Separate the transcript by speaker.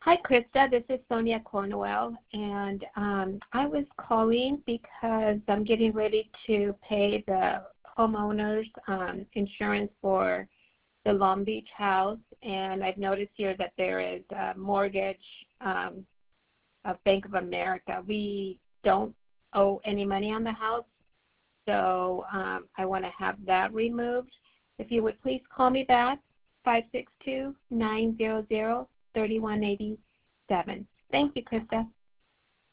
Speaker 1: Hi, Krista. This is Sonia Cornwell, and I was calling because I'm getting ready to pay the homeowner's insurance for the Long Beach house, and I've noticed here that there is a mortgage of Bank of America. We don't owe any money on the house, so I want to have that removed. If you would please call me back, 562-900-3187. Thank you, Krista.